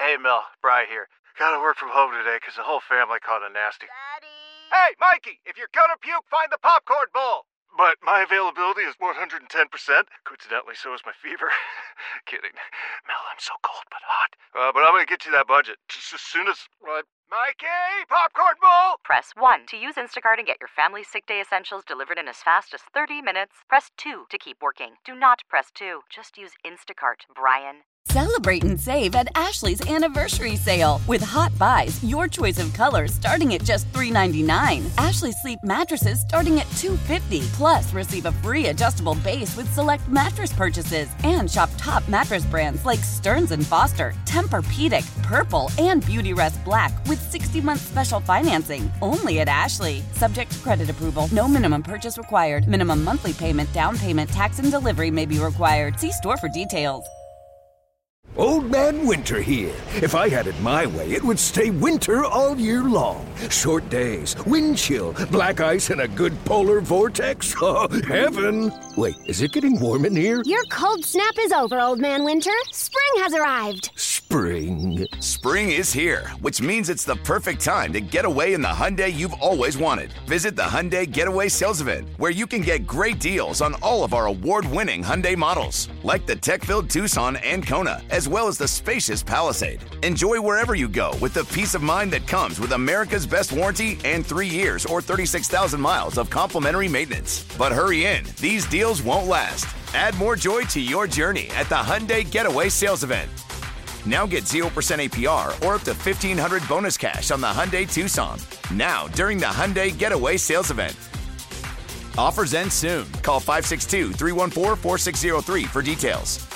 Hey, Mel. Bri here. Gotta work from home today because the whole family caught a nasty... Daddy! Hey, Mikey! If you're gonna puke, find the popcorn bowl! But my availability is 110%. Coincidentally, so is my fever. Kidding. Mel, I'm so cold but hot. But I'm gonna get you that budget just as soon as... Mikey! Popcorn bowl! Press 1 to use Instacart and get your family's sick day essentials delivered in as fast as 30 minutes. Press 2 to keep working. Do not press 2. Just use Instacart, Brian. Celebrate and save at Ashley's Anniversary Sale. With Hot Buys, your choice of colors starting at just $3.99. Ashley Sleep mattresses starting at $2.50. Plus, receive a free adjustable base with select mattress purchases. And shop top mattress brands like Stearns & Foster, Tempur-Pedic, Purple, and Beautyrest Black with 60-month special financing. Only at Ashley. Subject to credit approval. No minimum purchase required. Minimum monthly payment, down payment, tax, and delivery may be required. See store for details. Old Man Winter here. If I had it my way, it would stay winter all year long. Short days, wind chill, black ice, and a good polar vortex. Oh, heaven. Wait, is it getting warm in here? Your cold snap is over, Old Man Winter. Spring has arrived. Spring. Spring is here, which means it's the perfect time to get away in the Hyundai you've always wanted. Visit the Hyundai Getaway Sales Event, where you can get great deals on all of our award-winning Hyundai models, like the tech-filled Tucson and Kona, as well as the spacious Palisade. Enjoy wherever you go with the peace of mind that comes with America's best warranty and 3 years or 36,000 miles of complimentary maintenance. But hurry in, these deals won't last. Add more joy to your journey at the Hyundai Getaway Sales Event. Now get 0% APR or up to $1,500 bonus cash on the Hyundai Tucson. Now, during the Hyundai Getaway Sales Event. Offers end soon. Call 562-314-4603 for details.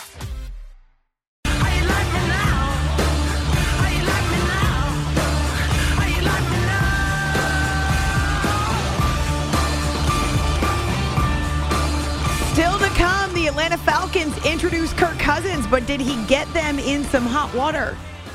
Still to come, the Atlanta Falcons introduced Kirk Cousins, but did he get them in some hot water?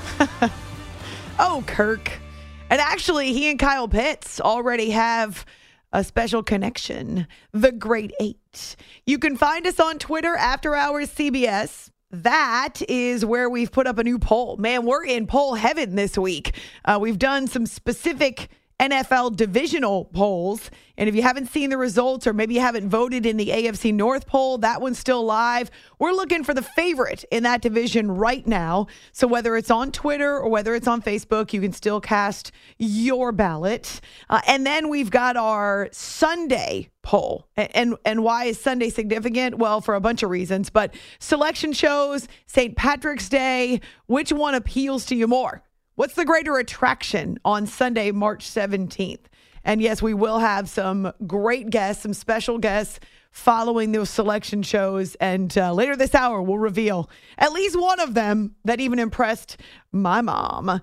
Oh, Kirk. And actually, he and Kyle Pitts already have a special connection, the Great Eight. You can find us on Twitter, After Hours CBS. That is where we've put up a new poll. Man, we're in poll heaven this week. We've done some specific NFL divisional polls. And if you haven't seen the results or maybe you haven't voted in the AFC North poll, that one's still live. We're looking for the favorite in that division right now. So whether it's on Twitter or whether it's on Facebook, you can still cast your ballot. And then we've got our Sunday poll. And why is Sunday significant? Well, for a bunch of reasons. But selection shows, St. Patrick's Day, which one appeals to you more? What's the greater attraction on Sunday, March 17th? And yes, we will have some great guests, some special guests following those selection shows. And later this hour, we'll reveal at least one of them that even impressed my mom.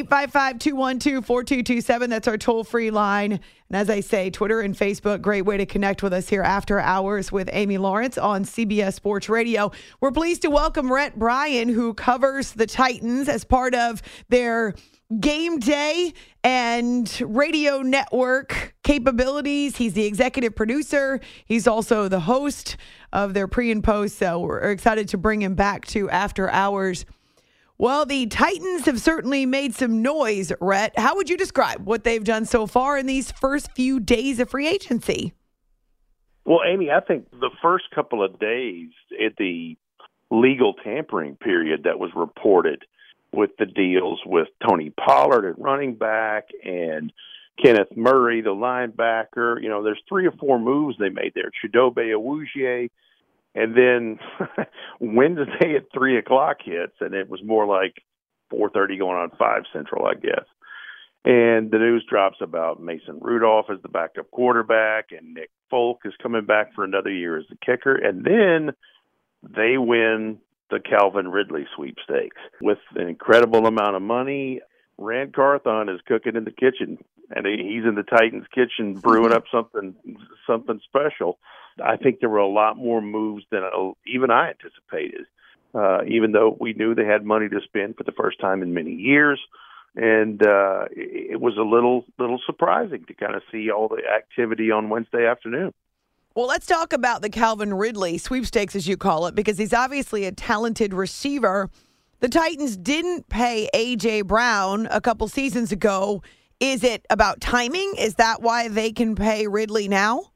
855-212-4227. That's our toll-free line. And as I say, Twitter and Facebook, great way to connect with us here after hours with Amy Lawrence on CBS Sports Radio. We're pleased to welcome Rhett Bryan, who covers the Titans as part of their game day and radio network capabilities. He's the executive producer. He's also the host of their pre and post. So we're excited to bring him back to After Hours. Well, the Titans have certainly made some noise, Rhett. How would you describe what they've done so far in these first few days of free agency? Well, Amy, I think the first couple of days at the legal tampering period that was reported with the deals with Tony Pollard at running back and Kenneth Murray, the linebacker. You know, there's 3 or 4 moves they made there. Chidobe Awuzie, and then Wednesday at 3 o'clock hits, and it was more like 4:30 going on 5 Central, I guess. And the news drops about Mason Rudolph as the backup quarterback, and Nick Folk is coming back for another year as the kicker. And then they win the Calvin Ridley sweepstakes with an incredible amount of money. Rand Carthon is cooking in the kitchen, and he's in the Titans kitchen brewing up something special. I think there were a lot more moves than even I anticipated, even though we knew they had money to spend for the first time in many years. And it was a little surprising to kind of see all the activity on Wednesday afternoon. Well, let's talk about the Calvin Ridley sweepstakes, as you call it, because he's obviously a talented receiver The Titans didn't pay A.J. Brown a couple seasons ago. Is it about timing? Is that why they can pay Ridley now?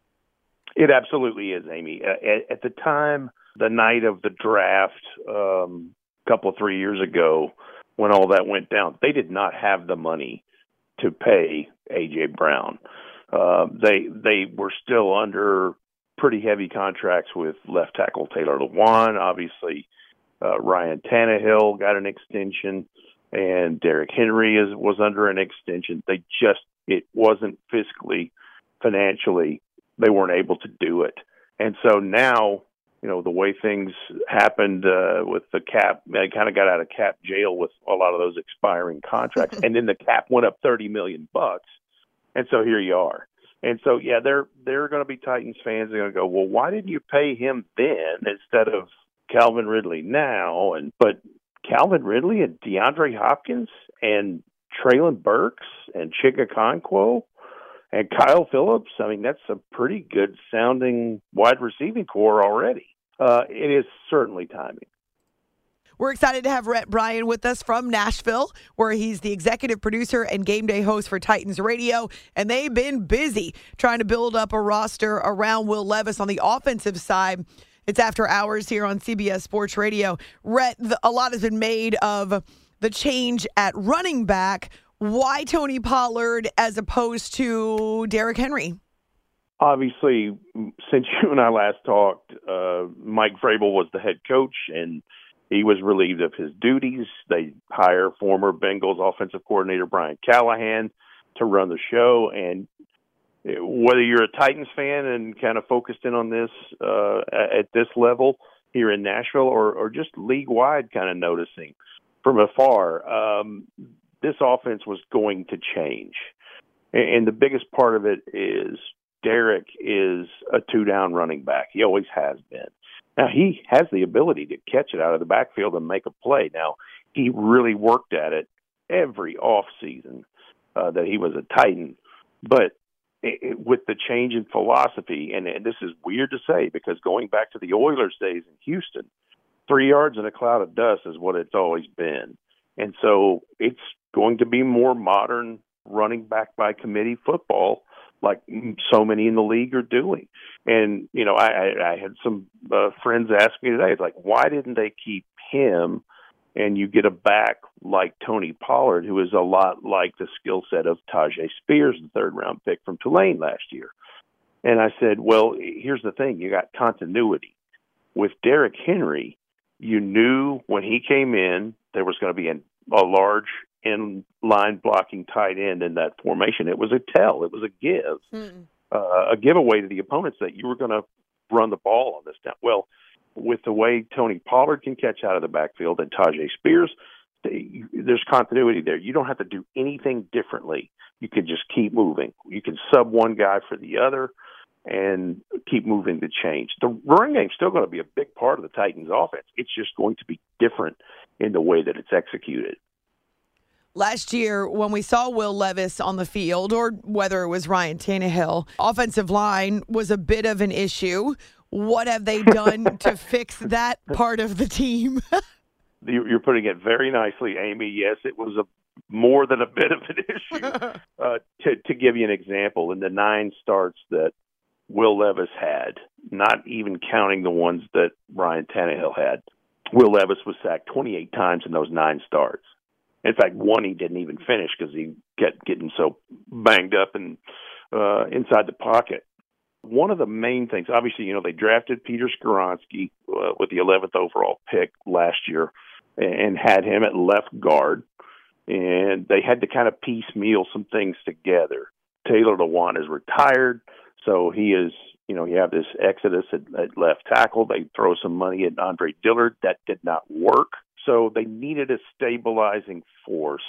It absolutely is, Amy. At the time, the night of the draft, couple of 3 years ago, when all that went down, they did not have the money to pay A.J. Brown. They were still under pretty heavy contracts with left tackle Taylor Lewan. Obviously, Ryan Tannehill got an extension, and Derrick Henry was under an extension. It wasn't fiscally, financially, they weren't able to do it. And so now, the way things happened with the cap, they kind of got out of cap jail with a lot of those expiring contracts. And then the cap went up $30 million. And so here you are. And so, yeah, they're going to be Titans fans. They're going to go, well, why didn't you pay him then instead of Calvin Ridley now? But Calvin Ridley and DeAndre Hopkins and Treylon Burks and Chig Okonkwo and Kyle Phillips, I mean, that's a pretty good sounding wide receiving core already. It is certainly timing. We're excited to have Rhett Bryan with us from Nashville, where he's the executive producer and game day host for Titans Radio. And they've been busy trying to build up a roster around Will Levis on the offensive side. It's After Hours here on CBS Sports Radio. Rhett, a lot has been made of the change at running back. Why Tony Pollard as opposed to Derrick Henry? Obviously, since you and I last talked, Mike Vrabel was the head coach, and he was relieved of his duties. They hire former Bengals offensive coordinator Brian Callahan to run the show. And whether you're a Titans fan and kind of focused in on this at this level here in Nashville, or just league-wide kind of noticing from afar, this offense was going to change. And the biggest part of it is Derrick is a two-down running back. He always has been. Now, he has the ability to catch it out of the backfield and make a play. Now, he really worked at it every offseason that he was a Titan. But with the change in philosophy, and this is weird to say because going back to the Oilers days in Houston, 3 yards in a cloud of dust is what it's always been. And so it's going to be more modern running back by committee football like so many in the league are doing. And, I had some friends ask me today, it's like, why didn't they keep him and you get a back like Tony Pollard, who is a lot like the skill set of Tajay Spears, the third-round pick from Tulane last year? And I said, well, here's the thing. You got continuity. With Derrick Henry, you knew when he came in there was going to be a large in-line blocking tight end in that formation. It was a tell. It was a give, a giveaway to the opponents that you were going to run the ball on this down. Well, with the way Tony Pollard can catch out of the backfield and Tajay Spears, there's continuity there. You don't have to do anything differently. You can just keep moving. You can sub one guy for the other and keep moving the change. The running game's still going to be a big part of the Titans' offense. It's just going to be different in the way that it's executed. Last year, when we saw Will Levis on the field, or whether it was Ryan Tannehill, offensive line was a bit of an issue. What have they done to fix that part of the team? You're putting it very nicely, Amy. Yes, it was more than a bit of an issue. To give you an example, in the 9 starts that Will Levis had, not even counting the ones that Ryan Tannehill had, Will Levis was sacked 28 times in those 9 starts. In fact, one he didn't even finish because he kept getting so banged up and inside the pocket. One of the main things, obviously, they drafted Peter Skoronski with the 11th overall pick last year and had him at left guard. And they had to kind of piecemeal some things together. Taylor Lewan is retired, so he is, you have this exodus at left tackle. They throw some money at Andre Dillard. That did not work. So they needed a stabilizing force.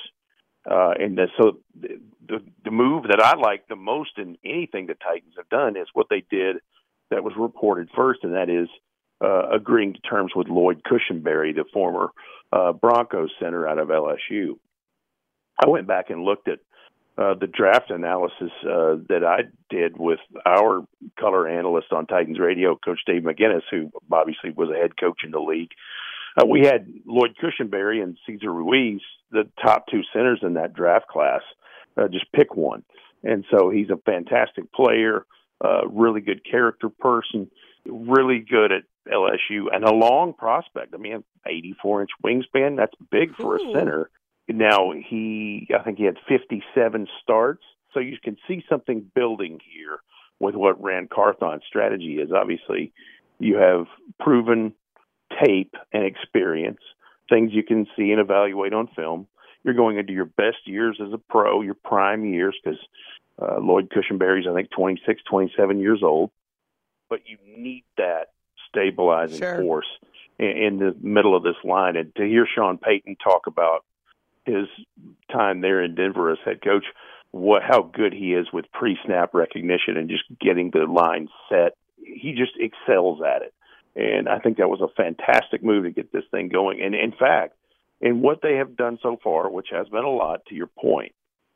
So the move that I like the most in anything the Titans have done is what they did that was reported first, and that is agreeing to terms with Lloyd Cushenberry, the former Broncos center out of LSU. I went back and looked at the draft analysis that I did with our color analyst on Titans Radio, Coach Dave McGinnis, who obviously was a head coach in the league. We had Lloyd Cushenberry and Cesar Ruiz, the top two centers in that draft class. Just pick one. And so he's a fantastic player, really good character person, really good at LSU, and a long prospect. I mean, 84-inch wingspan, that's big for a center. Now, I think he had 57 starts, so you can see something building here with what Rand Carthon's strategy is. Obviously, you have proven tape and experience, things you can see and evaluate on film. You're going into your best years as a pro, your prime years, because Lloyd Cushenberry's, I think, 26, 27 years old. But you need that stabilizing force in the middle of this line. And to hear Sean Payton talk about his time there in Denver as head coach, how good he is with pre-snap recognition and just getting the line set. He just excels at it. And I think that was a fantastic move to get this thing going. And in fact, in what they have done so far, which has been a lot, to your point,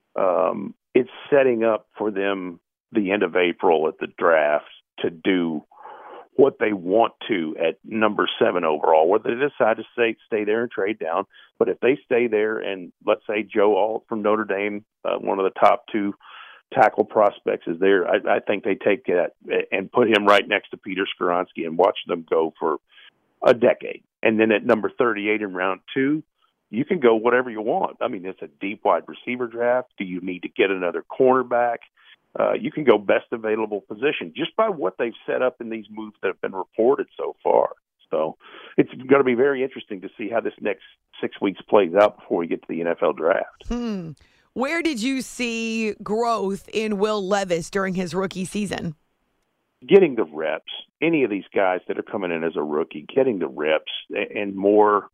it's setting up for them the end of April at the draft to do what they want to at number 7 overall, whether they decide to stay there and trade down. But if they stay there and let's say Joe Alt from Notre Dame, one of the top 2 tackle prospects is there, I think they take that and put him right next to Peter Skoronski and watch them go for a decade. And then at number 38 in round 2, you can go whatever you want. I mean, it's a deep wide receiver draft. Do you need to get another cornerback? You can go best available position just by what they've set up in these moves that have been reported so far. So it's going to be very interesting to see how this next 6 weeks plays out before we get to the NFL draft. Where did you see growth in Will Levis during his rookie season? Getting the reps. Any of these guys that are coming in as a rookie, getting the reps and more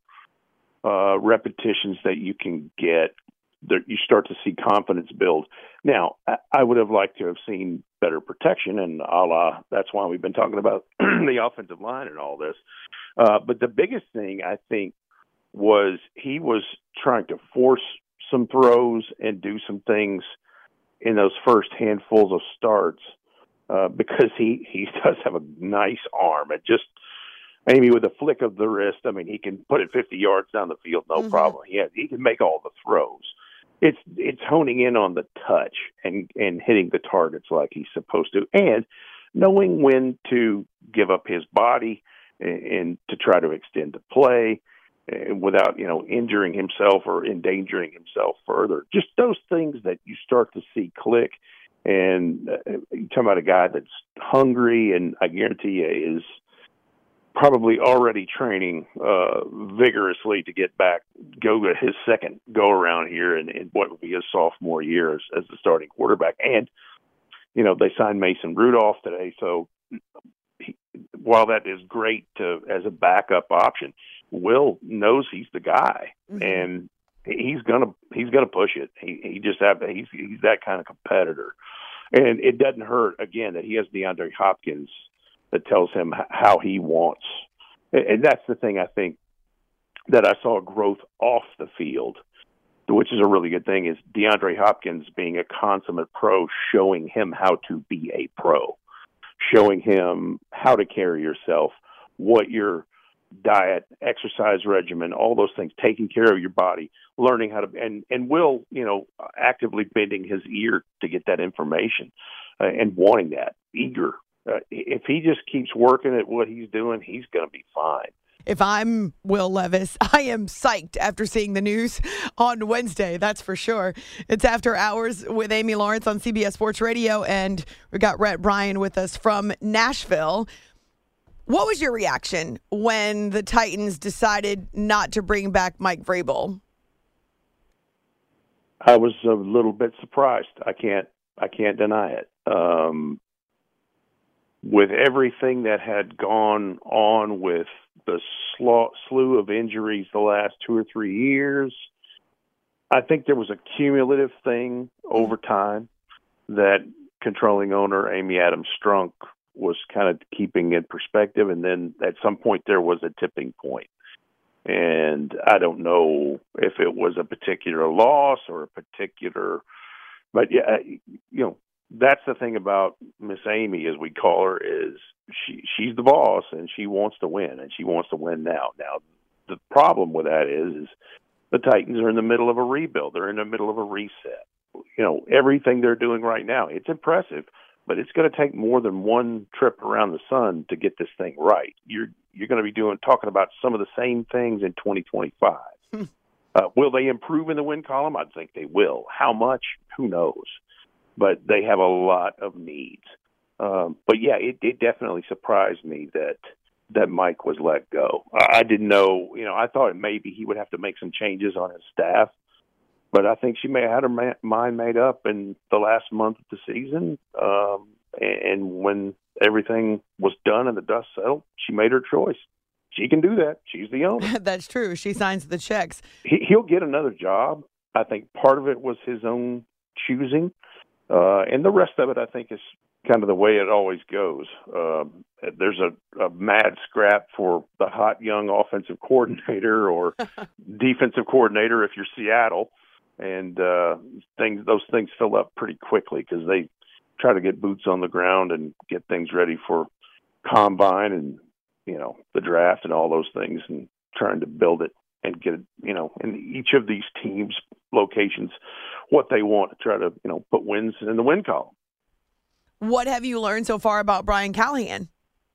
repetitions that you can get, you start to see confidence build. Now, I would have liked to have seen better protection, and that's why we've been talking about the offensive line and all this. But the biggest thing, I think, was he was trying to force some throws and do some things in those first handfuls of starts because he does have a nice arm. It just, maybe with a flick of the wrist, I mean, he can put it 50 yards down the field, no problem. He can make all the throws. It's honing in on the touch and hitting the targets like he's supposed to, and knowing when to give up his body and to try to extend the play without, injuring himself or endangering himself further. Just those things that you start to see click. And you're talking about a guy that's hungry, and I guarantee you is probably already training vigorously to go to his second go-around here in what would be his sophomore year as the starting quarterback. And, they signed Mason Rudolph today, so while that is great as a backup option, Will knows he's the guy, and he's gonna push it. He's that kind of competitor, and it doesn't hurt again that he has DeAndre Hopkins that tells him how he wants. And that's the thing I think that I saw growth off the field, which is a really good thing, is DeAndre Hopkins being a consummate pro, showing him how to be a pro, showing him how to carry yourself, what your diet, exercise regimen, all those things, taking care of your body, learning how to, and Will, actively bending his ear to get that information and wanting that, eager. If he just keeps working at what he's doing, he's going to be fine. If I'm Will Levis, I am psyched after seeing the news on Wednesday, that's for sure. It's After Hours with Amy Lawrence on CBS Sports Radio, and we got Rhett Bryan with us from Nashville. What was your reaction when the Titans decided not to bring back Mike Vrabel? I was a little bit surprised. I can't deny it. With everything that had gone on with the slew of injuries the last 2 or 3 years, I think there was a cumulative thing over time that controlling owner Amy Adams Strunk was kind of keeping in perspective, and then at some point there was a tipping point. And I don't know if it was a particular loss or a particular, but yeah, that's the thing about Miss Amy, as we call her, is she's the boss and she wants to win, and she wants to win now. Now, the problem with that is the Titans are in the middle of a rebuild. They're in the middle of a reset. Everything they're doing right now, it's impressive, but it's going to take more than one trip around the sun to get this thing right. You're going to be talking about some of the same things in 2025. Will they improve in the win column? I think they will. How much? Who knows? But they have a lot of needs. But yeah, it definitely surprised me that Mike was let go. I didn't know, I thought maybe he would have to make some changes on his staff, but I think she may have had her mind made up in the last month of the season. And when everything was done and the dust settled, she made her choice. She can do that. She's the owner. That's true. She signs the checks. He'll get another job. I think part of it was his own choosing. And the rest of it, I think, is kind of the way it always goes. There's a mad scrap for the hot young offensive coordinator or defensive coordinator if you're Seattle. And those things fill up pretty quickly because they try to get boots on the ground and get things ready for combine and, the draft and all those things, and trying to build it and get it, in each of these teams' locations, what they want to try to, put wins in the win column. What have you learned so far about Brian Callahan?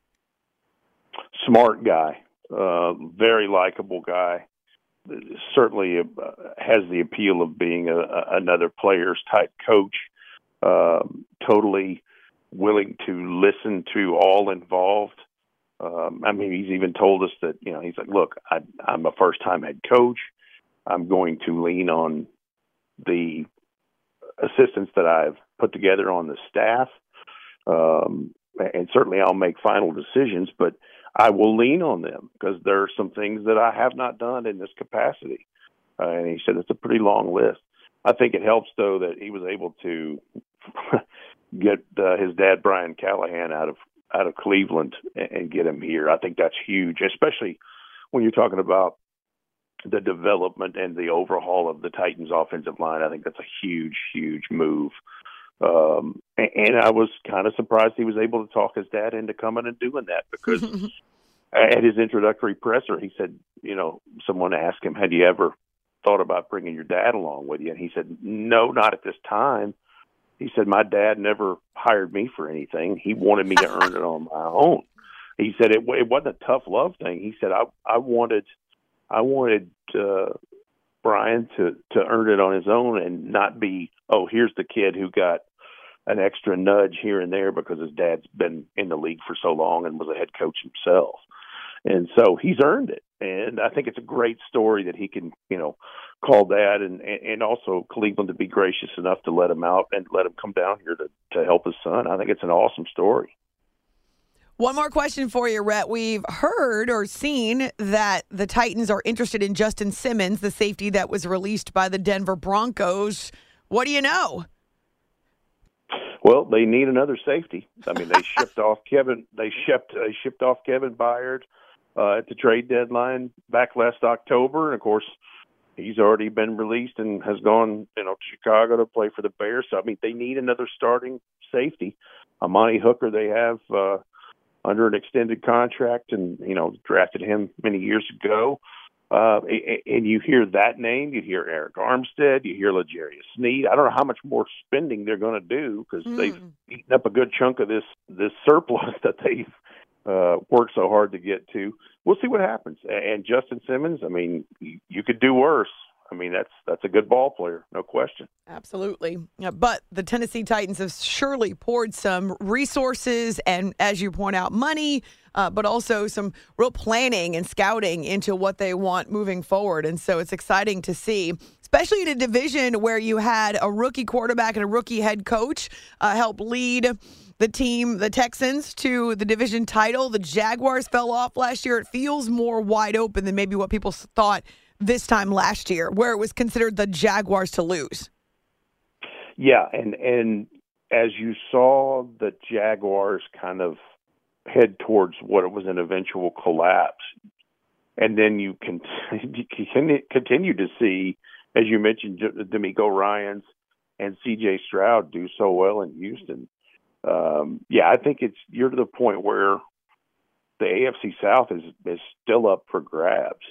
Smart guy, very likable guy. Certainly has the appeal of being another player's type coach. Totally willing to listen to all involved. He's even told us that, he's like, look, I'm a first-time head coach. I'm going to lean on the assistants that I've put together on the staff. And certainly I'll make final decisions, but I will lean on them because there are some things that I have not done in this capacity. And he said it's a pretty long list. I think it helps, though, that he was able to get his dad, Brian Callahan, out of Cleveland and get him here. I think that's huge, especially when you're talking about the development and the overhaul of the Titans offensive line. I think that's a huge, huge move. And I was kind of surprised he was able to talk his dad into coming and doing that because at his introductory presser, he said, someone asked him, had you ever thought about bringing your dad along with you? And he said, no, not at this time. He said, my dad never hired me for anything. He wanted me to earn it on my own. He said it wasn't a tough love thing. He said, I wanted Brian to earn it on his own and not be, here's the kid who got an extra nudge here and there because his dad's been in the league for so long and was a head coach himself. And so he's earned it. And I think it's a great story that he can, call dad and also Cleveland to be gracious enough to let him out and let him come down here to help his son. I think it's an awesome story. One more question for you, Rhett. We've heard or seen that the Titans are interested in Justin Simmons, the safety that was released by the Denver Broncos. What do you know? Well, they need another safety. They shipped off Kevin. They shipped off Kevin Byard at the trade deadline back last October, and of course, he's already been released and has gone, to Chicago to play for the Bears. So they need another starting safety. Amani Hooker, they have under an extended contract, and drafted him many years ago. And you hear that name, you hear Eric Armstead, you hear L'Jarius Sneed. I don't know how much more spending they're going to do because they've eaten up a good chunk of this surplus that they've worked so hard to get to. We'll see what happens. And Justin Simmons, you could do worse. That's a good ball player, no question. Absolutely. But the Tennessee Titans have surely poured some resources and, as you point out, money, but also some real planning and scouting into what they want moving forward. And so it's exciting to see, especially in a division where you had a rookie quarterback and a rookie head coach help lead the team, the Texans, to the division title. The Jaguars fell off last year. It feels more wide open than maybe what people thought this time last year, where it was considered the Jaguars to lose. Yeah, and as you saw the Jaguars kind of head towards what it was an eventual collapse, and then you continue to see, as you mentioned, D'Amico Ryans and C.J. Stroud do so well in Houston. I think you're to the point where the AFC South is still up for grabs.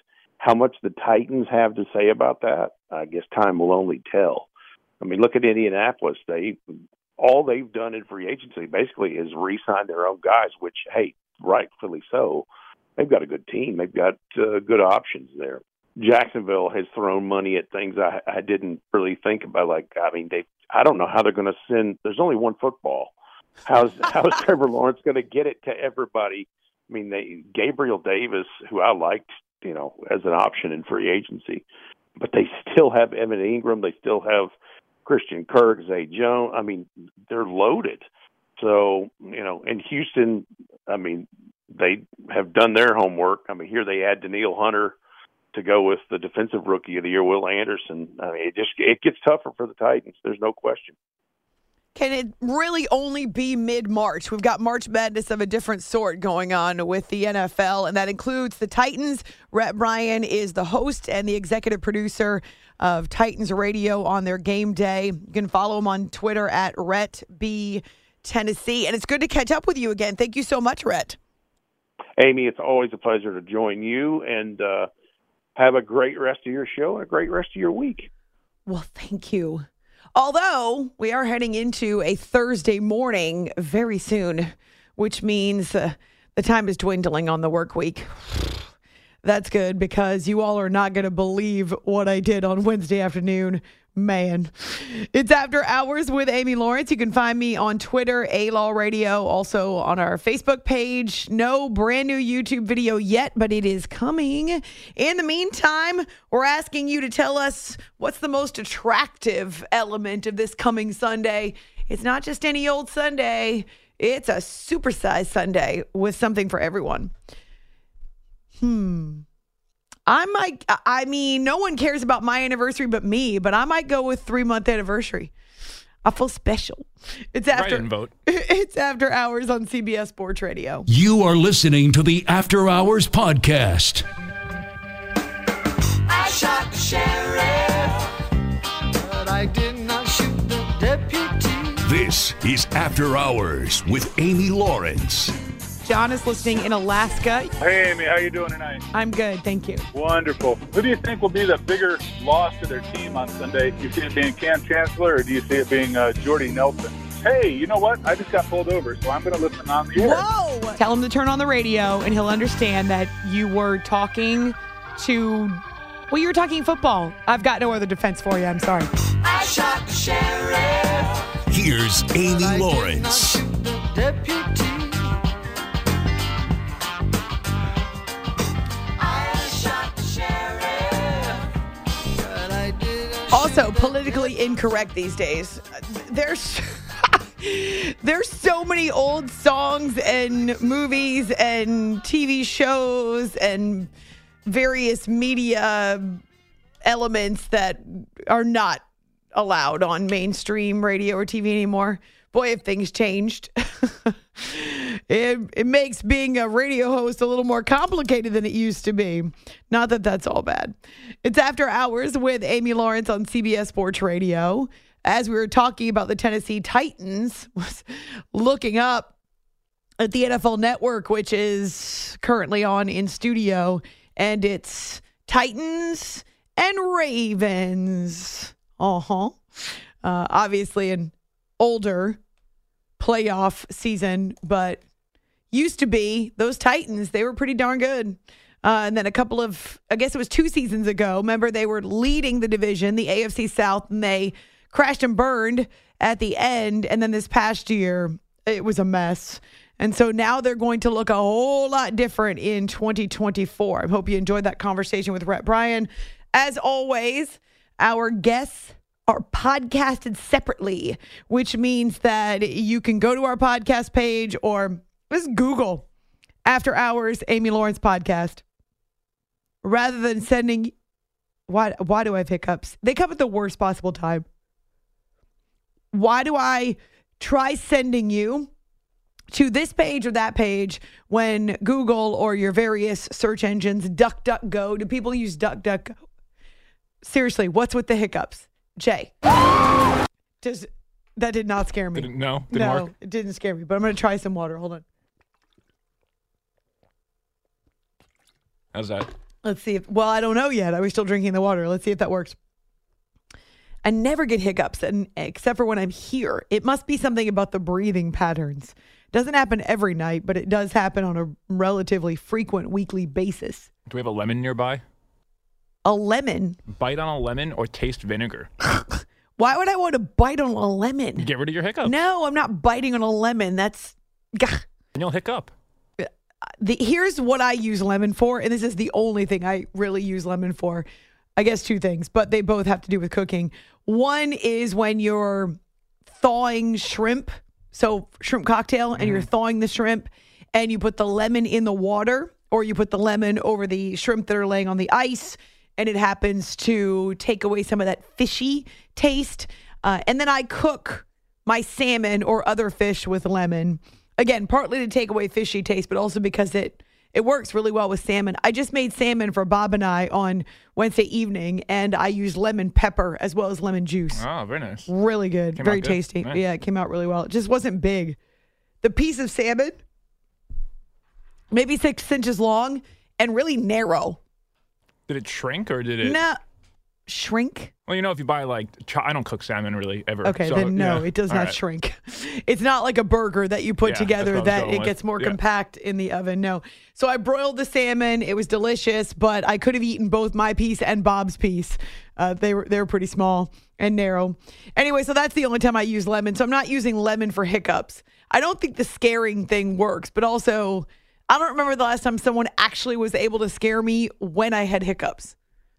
How much the Titans have to say about that, I guess time will only tell. I mean, look at Indianapolis. All they've done in free agency basically is re-sign their own guys, which, hey, rightfully so. They've got a good team. They've got good options there. Jacksonville has thrown money at things I didn't really think about. I don't know how they're going to send. There's only one football. How's Trevor Lawrence going to get it to everybody? I mean, Gabriel Davis, who I liked, as an option in free agency, but they still have Evan Ingram. They still have Christian Kirk, Zay Jones. I mean, they're loaded. So, in Houston, I mean, they have done their homework. I mean, here they add Danielle Hunter to go with the defensive rookie of the year, Will Anderson. I mean, it gets tougher for the Titans. There's no question. Can it really only be mid-March? We've got March Madness of a different sort going on with the NFL, and that includes the Titans. Rhett Bryan is the host and the executive producer of Titans Radio on their game day. You can follow him on Twitter at RhettB.Tennessee. And it's good to catch up with you again. Thank you so much, Rhett. Amy, it's always a pleasure to join you, and have a great rest of your show and a great rest of your week. Well, thank you. Although we are heading into a Thursday morning very soon, which means the time is dwindling on the work week. That's good because you all are not going to believe what I did on Wednesday afternoon. Man, it's After Hours with Amy Lawrence. You can find me on Twitter, A-Law Radio, also on our Facebook page. No brand new YouTube video yet, but it is coming. In the meantime, we're asking you to tell us what's the most attractive element of this coming Sunday. It's not just any old Sunday. It's a supersized Sunday with something for everyone. I mean, no one cares about my anniversary but me, but I might go with 3-month anniversary. I feel special. It's After Hours on CBS Sports Radio. You are listening to the After Hours podcast. I shot the sheriff, but I did not shoot the deputy. This is After Hours with Amy Lawrence. John is listening in Alaska. Hey, Amy, how you doing tonight? I'm good, thank you. Wonderful. Who do you think will be the bigger loss to their team on Sunday? Do you see it being Cam Chancellor, or do you see it being Jordy Nelson? Hey, you know what? I just got pulled over, so I'm going to listen on the air. Whoa! Tell him to turn on the radio, and he'll understand that you were talking to... Well, you were talking football. I've got no other defense for you. I'm sorry. I shot the sheriff. Here's Amy Lawrence. Deputy. Also, politically incorrect these days. There's so many old songs and movies and TV shows and various media elements that are not allowed on mainstream radio or TV anymore. Boy, if things changed. It makes being a radio host a little more complicated than it used to be. Not that that's all bad. It's After Hours with Amy Lawrence on CBS Sports Radio. As we were talking about the Tennessee Titans, was looking up at the NFL Network, which is currently on in studio, and it's Titans and Ravens. Obviously an older playoff season, but used to be those Titans. They were pretty darn good. And then I guess it was 2 seasons ago, remember they were leading the division, the AFC South, and they crashed and burned at the end. And then this past year, it was a mess. And so now they're going to look a whole lot different in 2024. I hope you enjoyed that conversation with Rhett Bryan. As always, our guests are podcasted separately, which means that you can go to our podcast page or just Google After Hours Amy Lawrence podcast. Rather than sending, why do I have hiccups? They come at the worst possible time. Why do I try sending you to this page or that page when Google or your various search engines, DuckDuckGo, do people use DuckDuckGo? Seriously, what's with the hiccups? Jay, that did not scare me. Didn't work? It didn't scare me, but I'm going to try some water. Hold on. How's that? Let's see if, well, I don't know yet. I was still drinking the water. Let's see if that works. I never get hiccups, except for when I'm here. It must be something about the breathing patterns. Doesn't happen every night, but it does happen on a relatively frequent weekly basis. Do we have a lemon nearby? A lemon? Bite on a lemon or taste vinegar. Why would I want to bite on a lemon? Get rid of your hiccup. No, I'm not biting on a lemon. That's... And you'll hiccup. Here's what I use lemon for, and this is the only thing I really use lemon for. I guess two things, but they both have to do with cooking. One is when you're thawing shrimp, so shrimp cocktail, and you're thawing the shrimp, and you put the lemon in the water, or you put the lemon over the shrimp that are laying on the ice, and it happens to take away some of that fishy taste. And then I cook my salmon or other fish with lemon. Again, partly to take away fishy taste, but also because it works really well with salmon. I just made salmon for Bob and I on Wednesday evening, and I used lemon pepper as well as lemon juice. Oh, very nice. Really good. Came very out good. tasty. Nice. Yeah, it came out really well. It just wasn't big. The piece of salmon, maybe 6 inches long and really narrow. Did it shrink or did it? No. Shrink? Well, if you buy I don't cook salmon really ever. Okay, so, then no, yeah. it does All not right. shrink. It's not like a burger that you put Yeah, together that's what I was that going it with. gets more Yeah. compact in the oven. No. So I broiled the salmon. It was delicious, but I could have eaten both my piece and Bob's piece. They were pretty small and narrow. Anyway, so that's the only time I use lemon. So I'm not using lemon for hiccups. I don't think the scaring thing works, but also I don't remember the last time someone actually was able to scare me when I had hiccups.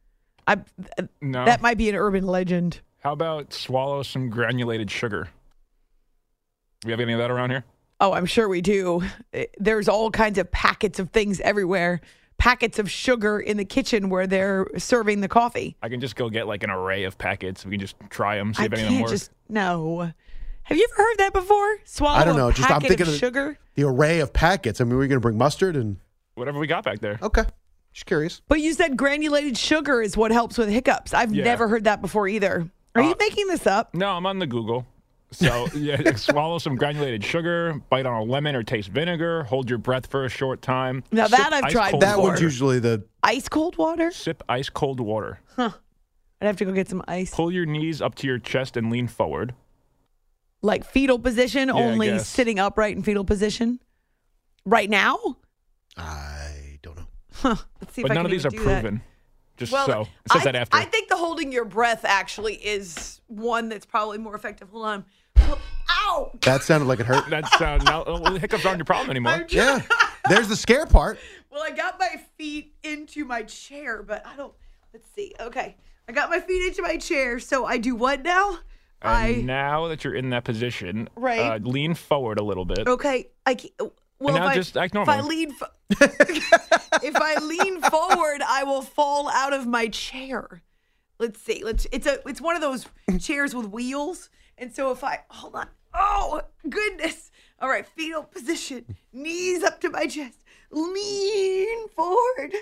No. That might be an urban legend. How about swallow some granulated sugar? Do we have any of that around here? Oh, I'm sure we do. There's all kinds of packets of things everywhere. Packets of sugar in the kitchen where they're serving the coffee. I can just go get like an array of packets. We can just try them, see I if any of them can't work. no. Have you ever heard that before? Swallow I don't know. a Just I'm packet thinking of of sugar? the array of packets. I mean, we're going to bring mustard and Whatever we got back there. okay. Just curious. But you said granulated sugar is what helps with hiccups. I've Yeah. never heard that before either. Are you making this up? No, I'm on the Google. So, yeah, swallow some granulated sugar, bite on a lemon or taste vinegar, hold your breath for a short time. Now sip that I've ice tried cold That before. one's usually the Ice cold water? Sip ice cold water. I'd have to go get some ice. Pull your knees up to your chest and lean forward. Like fetal position, Yeah, I only guess. sitting upright in fetal position? Right now? I don't know. Let's see if But I none can of these are even do that. proven. Just Well, so. It says that after. I think the holding your breath actually is one that's probably more effective. Hold on. Ow! That sounded like it hurt. That's now hiccups aren't your problem anymore. Yeah. There's the scare part. Well, I got my feet into my chair, but I don't. Let's see. Okay. I got my feet into my chair, so I do what now? And now that you're in that position, Right. lean forward a little bit. Okay. I can't. Well, And now if just act if I normal. lean, if I lean forward, I will fall out of my chair. Let's see. It's one of those chairs with wheels, and so if I hold on, oh goodness! All right, fetal position, knees up to my chest, lean forward.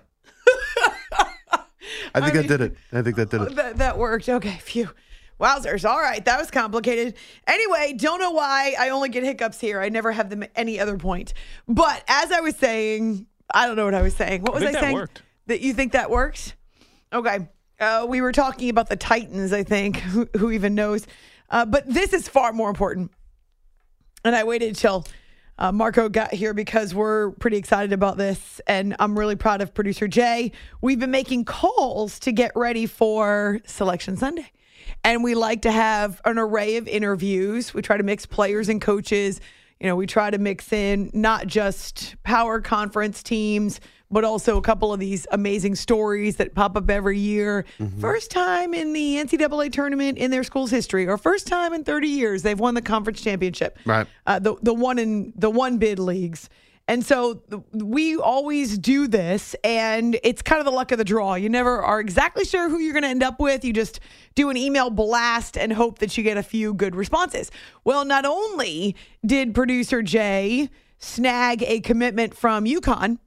I think that did it. I think that did it. That worked. Okay, phew. Wowzers. All right, that was complicated. Anyway, don't know why I only get hiccups here. I never have them at any other point. But as I was saying, I don't know what I was saying. What was I think that saying? worked. That you think that worked? Okay. We were talking about the Titans, I think. Who even knows? But this is far more important. And I waited till Marco got here because we're pretty excited about this. And I'm really proud of producer Jay. We've been making calls to get ready for Selection Sunday. And we like to have an array of interviews. We try to mix players and coaches. We try to mix in not just power conference teams, but also a couple of these amazing stories that pop up every year. First time in the NCAA tournament in their school's history, or first time in 30 years they've won the conference championship. Right. The one bid leagues. And so we always do this, and it's kind of the luck of the draw. You never are exactly sure who you're going to end up with. You just do an email blast and hope that you get a few good responses. Well, not only did producer Jay snag a commitment from UConn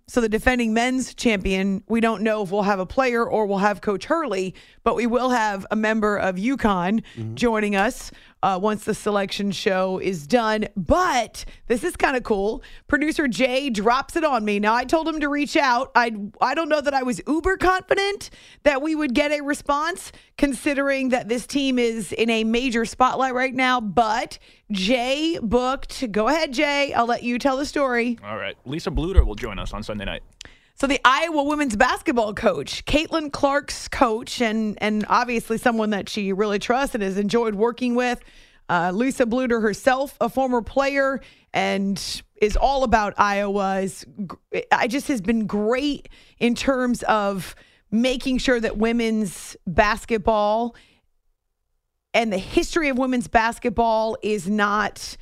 So the defending men's champion, we don't know if we'll have a player or we'll have Coach Hurley, but we will have a member of UConn joining us once the selection show is done. But this is kind of cool. Producer Jay drops it on me. Now, I told him to reach out. I don't know that I was uber confident that we would get a response, considering that this team is in a major spotlight right now. But Jay booked. Go ahead, Jay. I'll let you tell the story. All right. Lisa Bluter will join us on Sunday night. So the Iowa women's basketball coach, Caitlin Clark's coach, and obviously someone that she really trusts and has enjoyed working with. Lisa Bluter herself, a former player, and is all about Iowa. Has been great in terms of making sure that women's basketball and the history of women's basketball is not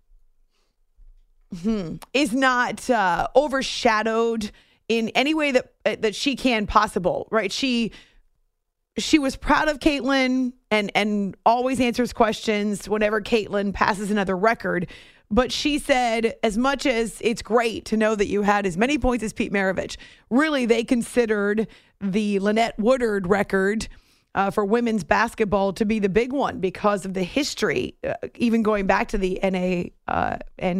overshadowed in any way that she can possible, right? She was proud of Caitlin and always answers questions whenever Caitlin passes another record. But she said, as much as it's great to know that you had as many points as Pete Maravich, really they considered the Lynette Woodard record for women's basketball to be the big one because of the history, even going back to the NAIWA,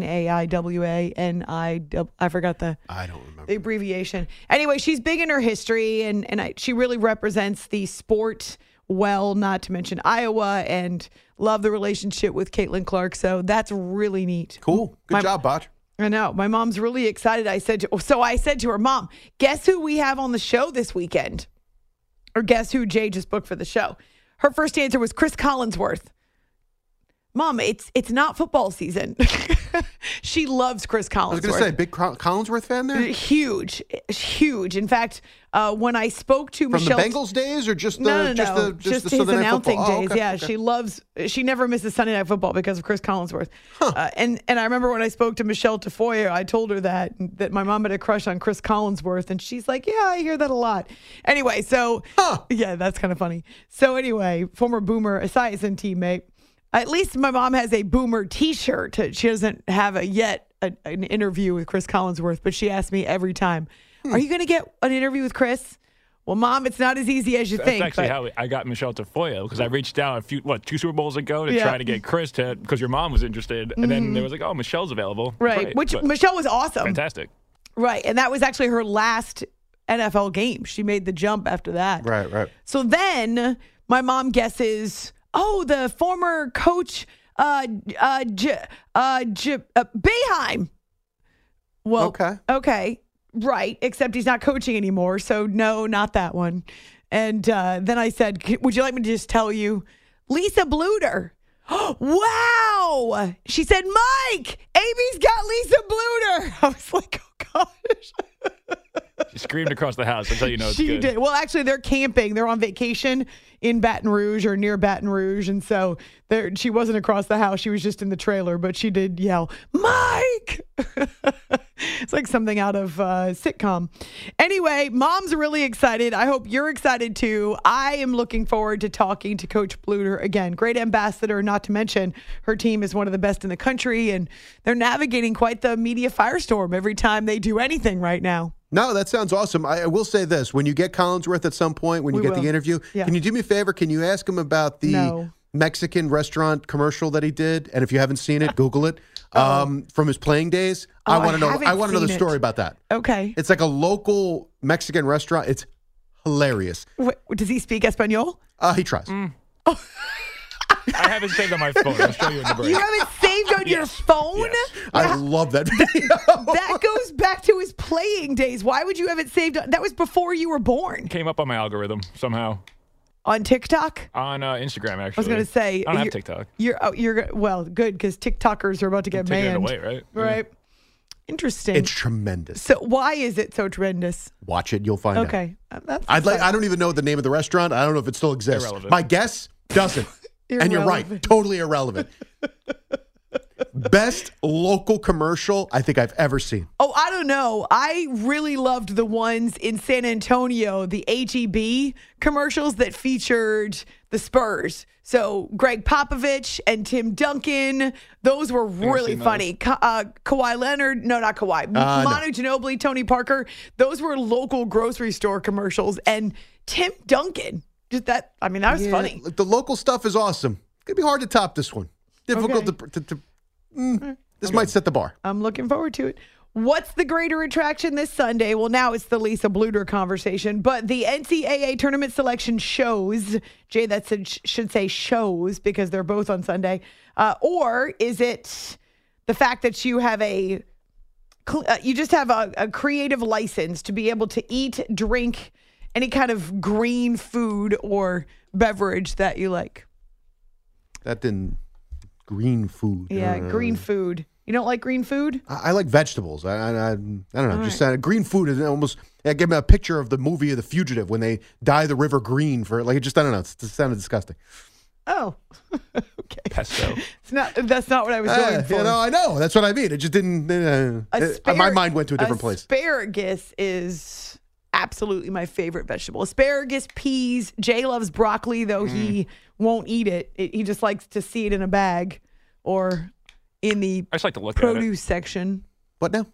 I forgot I don't remember the abbreviation. Anyway, she's big in her history, and she really represents the sport well, not to mention Iowa, and love the relationship with Caitlin Clark. So that's really neat. Cool. Good job, Bot. I know. My mom's really excited. I said to her, Mom, guess who we have on the show this weekend? Or guess who Jay just booked for the show? Her first answer was Chris Collinsworth. Mom, it's not football season. She loves Chris Collinsworth. I was going to say, big Collinsworth fan there? Huge. In fact, when I spoke to Michelle... From the Bengals days or just the just the his Sunday Night announcing Football? days. Okay, Yeah, okay. she never misses Sunday Night Football because of Chris Collinsworth. And I remember when I spoke to Michelle Tafoya, I told her that my mom had a crush on Chris Collinsworth, and she's like, yeah, I hear that a lot. Anyway, so yeah, that's kind of funny. So anyway, former Boomer Esiason teammate. At least my mom has a Boomer T-shirt. She doesn't have an interview with Chris Collinsworth, but she asks me every time, are you going to get an interview with Chris? Well, Mom, it's not as easy as you think. That's actually how I got Michelle Tafoya, because I reached out 2 Super Bowls ago to try to get Chris to, because your mom was interested. And then there was like, oh, Michelle's available. Right. Which Michelle was awesome. Fantastic. Right. And that was actually her last NFL game. She made the jump after that. Right. So then my mom guesses, the former coach, Boeheim. Well, okay. Right. Except he's not coaching anymore. So no, not that one. And then I said, would you like me to just tell you? Lisa Bluter. Wow. She said, Mike, Amy's got Lisa Bluter. I was like, oh, gosh. She screamed across the house. That's how you know it's she good. Did. Well, actually, they're camping. They're on vacation in Baton Rouge or near Baton Rouge. And so she wasn't across the house. She was just in the trailer. But she did yell, Mike! It's like something out of a sitcom. Anyway, Mom's really excited. I hope you're excited too. I am looking forward to talking to Coach Bluter again. Great ambassador, not to mention her team is one of the best in the country. And they're navigating quite the media firestorm every time they do anything right now. No, that sounds awesome. I will say this. When you get Collinsworth at some point, when you get the interview, can you do me a favor? Can you ask him about the Mexican restaurant commercial that he did? And if you haven't seen it, Google it. From his playing days. I want to know. I want to know the story about that. Okay. It's like a local Mexican restaurant. It's hilarious. Does he speak Espanol? He tries. Oh. I haven't saved on my phone. I'll show you in the break. You haven't saved on your phone? Yes. I love that video. That goes back to his playing days. Why would you have it saved? That was before you were born. Came up on my algorithm somehow. On TikTok? On Instagram, actually. I was going to say. I don't have TikTok. You're well, good, because TikTokers are about to get banned. Taking it away, right? Right. Yeah. Interesting. It's tremendous. So why is it so tremendous? Watch it. You'll find out. Okay. I don't even know the name of the restaurant. I don't know if it still exists. Irrelevant. My guess doesn't. And you're right. Totally irrelevant. Best local commercial I think I've ever seen. Oh, I don't know. I really loved the ones in San Antonio, the HEB commercials that featured the Spurs. So Greg Popovich and Tim Duncan, those were really funny. Kawhi Leonard, no, not Kawhi. Manu Ginobili, Tony Parker, those were local grocery store commercials. And Tim Duncan, that was funny. The local stuff is awesome. It's going to be hard to top this one. Difficult this might set the bar. I'm looking forward to it. What's the greater attraction this Sunday? Well, now it's the Lisa Bluder conversation, but the NCAA tournament selection shows, Jay, that should say shows because they're both on Sunday, or is it the fact that you have you just have a creative license to be able to eat, drink any kind of green food or beverage that you like? Green food. Yeah, green food. You don't like green food? I like vegetables. I don't know. Just green food is almost. Give me a picture of the movie of The Fugitive when they dye the river green for I don't know. It sounded disgusting. Oh, okay. Pesto. That's not what I was going for. I know. That's what I mean. It just didn't. My mind went to a different place. Asparagus is absolutely my favorite vegetable. Asparagus, peas. Jay loves broccoli, though he won't eat it. He just likes to see it in a bag or in the I just like to look produce at it. section. What now?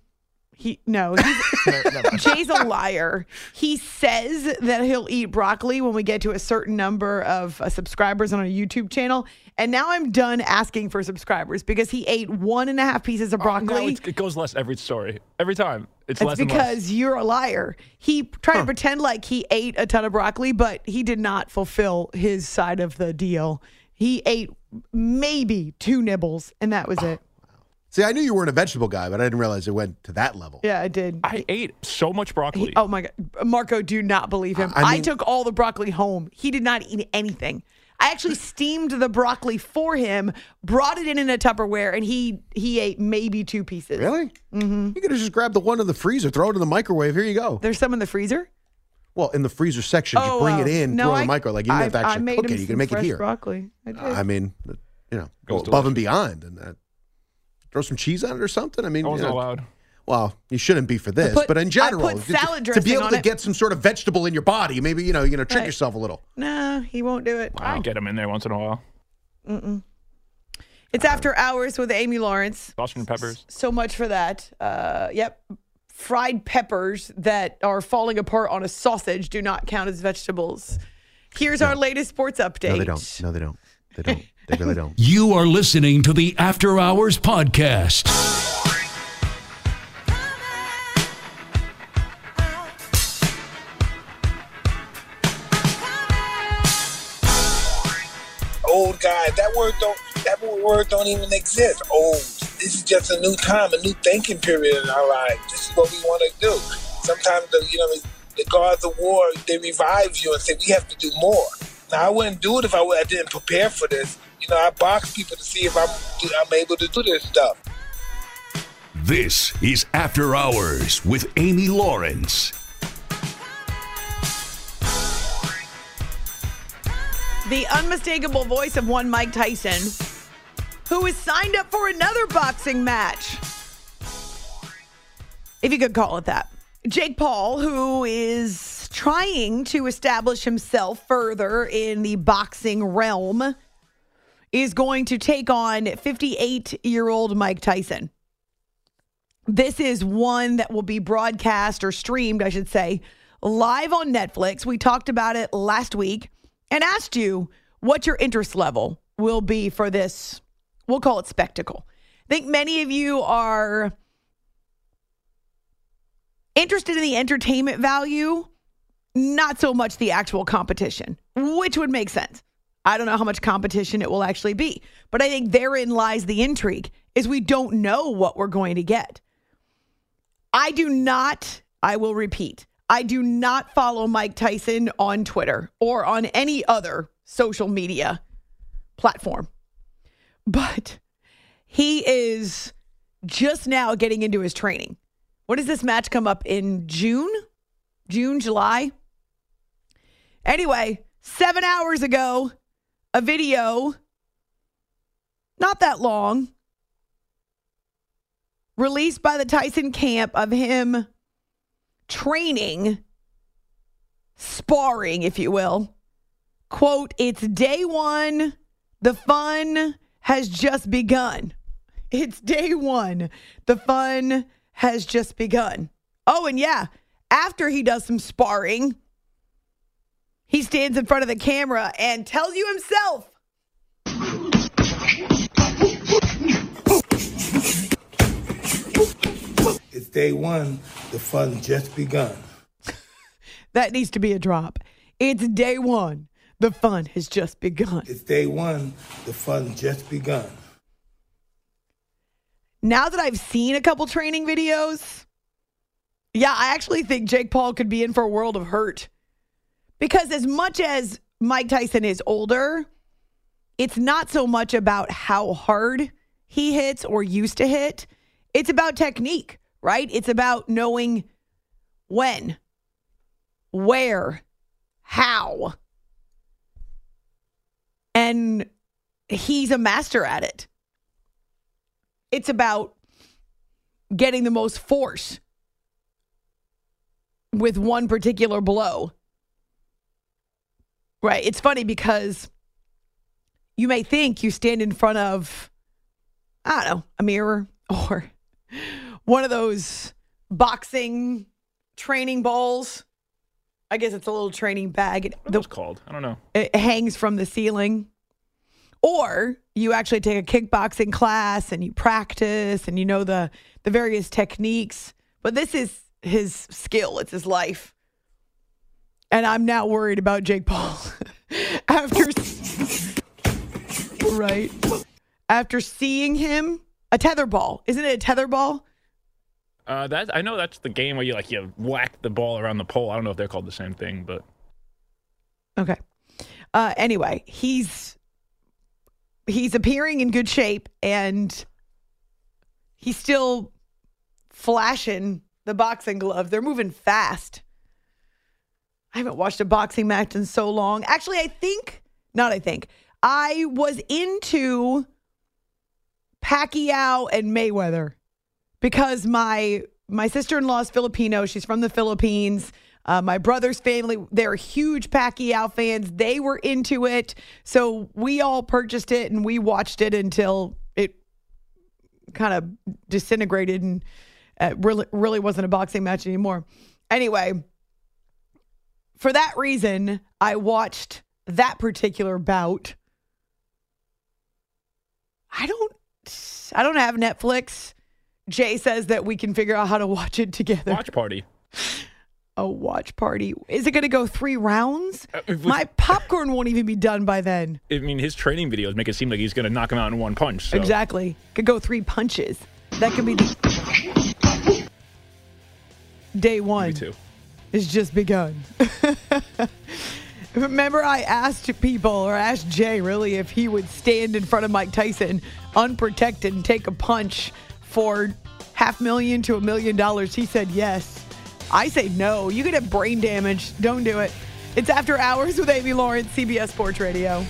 Jay's a liar. He says that he'll eat broccoli when we get to a certain number of subscribers on our YouTube channel. And now I'm done asking for subscribers because he ate 1.5 pieces of broccoli. No, it goes less every story. Every time. It's less and less. Because you're a liar. He tried to pretend like he ate a ton of broccoli, but he did not fulfill his side of the deal. He ate maybe 2 nibbles, and that was it. See, I knew you weren't a vegetable guy, but I didn't realize it went to that level. Yeah, I did. I ate so much broccoli. Oh, my God. Marco, do not believe him. I took all the broccoli home. He did not eat anything. I actually steamed the broccoli for him, brought it in a Tupperware, and he ate maybe 2 pieces. Really? Mm-hmm. You could have just grabbed the one in the freezer, throw it in the microwave. Here you go. There's some in the freezer? Well, in the freezer section, you bring it in, throw it in the microwave. You didn't have to actually cook it. You can make it here. Broccoli. I did. Go above and beyond. And throw some cheese on it or something. I wasn't allowed. Well, you shouldn't be for this, but in general, I put salad dressing to be able on to it. Get some sort of vegetable in your body, maybe you're going to trick yourself a little. No, he won't do it. I get him in there once in a while. Mm-mm. It's After Hours with Amy Lawrence. Sausage and peppers. So much for that. Yep. Fried peppers that are falling apart on a sausage do not count as vegetables. Here's our latest sports update. No, they don't. No, they don't. They don't. They really don't. You are listening to the After Hours Podcast. Old guy, that word don't even exist. Old. This is just a new time, a new thinking period in our lives. This is what we want to do. Sometimes the gods of war, they revive you and say we have to do more. Now I wouldn't do it if I didn't prepare for this. I box people to see if I'm able to do this stuff. This is After Hours with Amy Lawrence. The unmistakable voice of one Mike Tyson, who is signed up for another boxing match. If you could call it that. Jake Paul, who is trying to establish himself further in the boxing realm, is going to take on 58-year-old Mike Tyson. This is one that will be broadcast or streamed, I should say, live on Netflix. We talked about it last week and asked you what your interest level will be for this, we'll call it spectacle. I think many of you are interested in the entertainment value, not so much the actual competition, which would make sense. I don't know how much competition it will actually be, but I think therein lies the intrigue, is we don't know what we're going to get. I will repeat, I do not follow Mike Tyson on Twitter or on any other social media platform, but he is just now getting into his training. When does this match come up? In June, July? Anyway, 7 hours ago, a video, not that long, released by the Tyson camp of him training, sparring, if you will, quote, it's day one. The fun has just begun. It's day one. The fun has just begun. Oh, and yeah, after he does some sparring, he stands in front of the camera and tells you himself. It's day one. The fun just begun. That needs to be a drop. It's day one. The fun has just begun. It's day one. The fun just begun. Now that I've seen a couple training videos, yeah, I actually think Jake Paul could be in for a world of hurt. Because as much as Mike Tyson is older, it's not so much about how hard he hits or used to hit. It's about technique, right? It's about knowing when, where, how. And he's a master at it. It's about getting the most force with one particular blow. Right. It's funny because you may think you stand in front of, I don't know, a mirror or one of those boxing training balls. I guess it's a little training bag. What was called? I don't know. It hangs from the ceiling. Or you actually take a kickboxing class and you practice and you know the various techniques. But this is his skill. It's his life. And I'm now worried about Jake Paul. After seeing him, a tetherball. Isn't it a tetherball? I know that's the game where you whack the ball around the pole. I don't know if they're called the same thing, but okay. Anyway, he's appearing in good shape, and he's still flashing the boxing gloves. They're moving fast. I haven't watched a boxing match in so long. Actually, I was into Pacquiao and Mayweather because my sister-in-law's Filipino. She's from the Philippines. My brother's family, they're huge Pacquiao fans. They were into it. So we all purchased it and we watched it until it kind of disintegrated and really wasn't a boxing match anymore. Anyway, for that reason, I watched that particular bout. I don't have Netflix. Jay says that we can figure out how to watch it together. Watch party. A watch party. Is it going to go 3 rounds? My popcorn won't even be done by then. I mean, his training videos make it seem like he's going to knock him out in one punch. So. Exactly. Could go 3 punches. That could be the day one. Me too. It's just begun. Remember, I asked Jay really if he would stand in front of Mike Tyson unprotected and take a punch for $500,000 to $1 million. He said yes. I say no. You could have brain damage. Don't do it. It's After Hours with Amy Lawrence, CBS Sports Radio.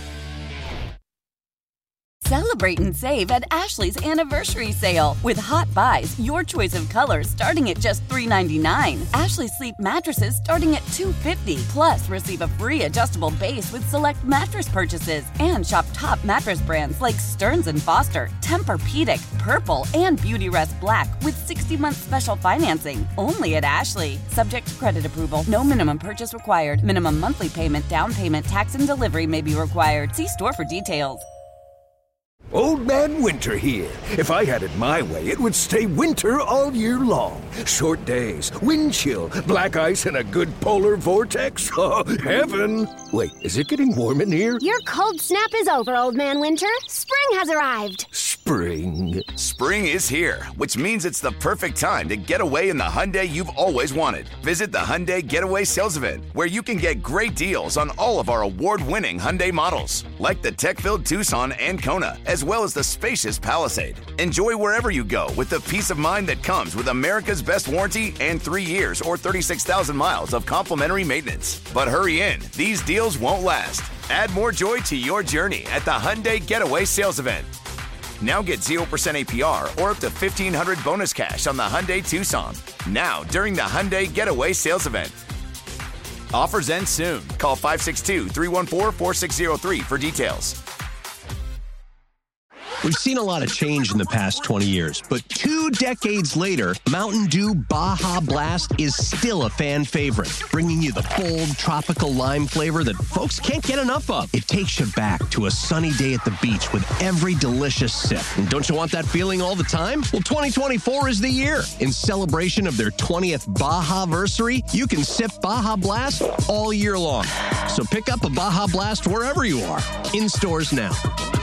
Celebrate and save at Ashley's Anniversary Sale. With Hot Buys, your choice of colors starting at just $3.99. Ashley Sleep mattresses starting at $2.50. Plus, receive a free adjustable base with select mattress purchases. And shop top mattress brands like Stearns & Foster, Tempur-Pedic, Purple, and Beautyrest Black with 60-month special financing. Only at Ashley. Subject to credit approval. No minimum purchase required. Minimum monthly payment, down payment, tax, and delivery may be required. See store for details. Old Man Winter here. If I had it my way, it would stay winter all year long. Short days, wind chill, black ice, and a good polar vortex. Oh, heaven. Wait, is it getting warm in here? Your cold snap is over, Old Man Winter. Spring has arrived. Spring. Spring is here, which means it's the perfect time to get away in the Hyundai you've always wanted. Visit the Hyundai Getaway Sales Event, where you can get great deals on all of our award-winning Hyundai models, like the tech-filled Tucson and Kona, as well as the spacious Palisade. Enjoy wherever you go with the peace of mind that comes with America's best warranty and 3 years or 36,000 miles of complimentary maintenance. But hurry in, these deals won't last. Add more joy to your journey at the Hyundai Getaway Sales Event. Now get 0% APR or up to $1,500 bonus cash on the Hyundai Tucson. Now, during the Hyundai Getaway Sales Event. Offers end soon. Call 562-314-4603 for details. We've seen a lot of change in the past 20 years, but 2 decades later, Mountain Dew Baja Blast is still a fan favorite, bringing you the bold tropical lime flavor that folks can't get enough of. It takes you back to a sunny day at the beach with every delicious sip. And don't you want that feeling all the time? Well, 2024 is the year. In celebration of their 20th Baja-versary, you can sip Baja Blast all year long. So pick up a Baja Blast wherever you are. In stores now.